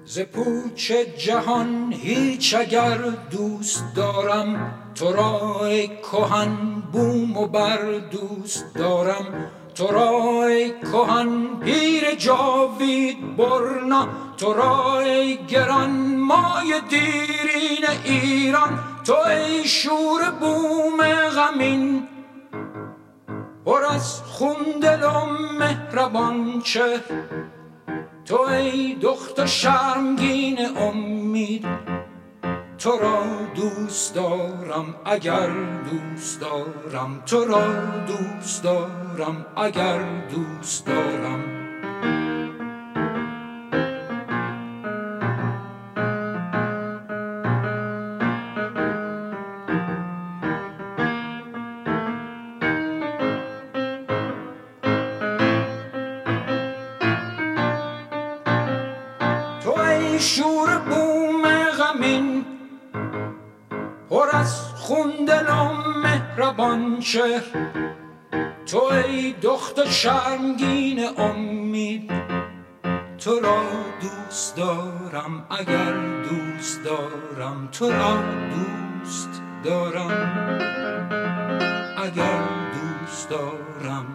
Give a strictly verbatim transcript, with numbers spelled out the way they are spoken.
ز پوچ جهان هیچ اگر دوست دارم، تو را ای کهن بوم و بر دوست دارم. تو را ای کهن پیر جاوید برنا، تو را ای گران مای دیرین ایران. تو ای شور بوم غمین پر از خون دل و مهربان چهر، تو ای دختر شرمگین امید. تو را دوست دارم اگر دوست دارم، تو را دوست دارم اگر دوست دارم. تو ای شور بوم غمین پر از خون دل و مهربان چهر، تو ای دختر شرمگین امید. تو را دوست دارم اگر دوست دارم، تو را دوست دارم اگر دوست دارم.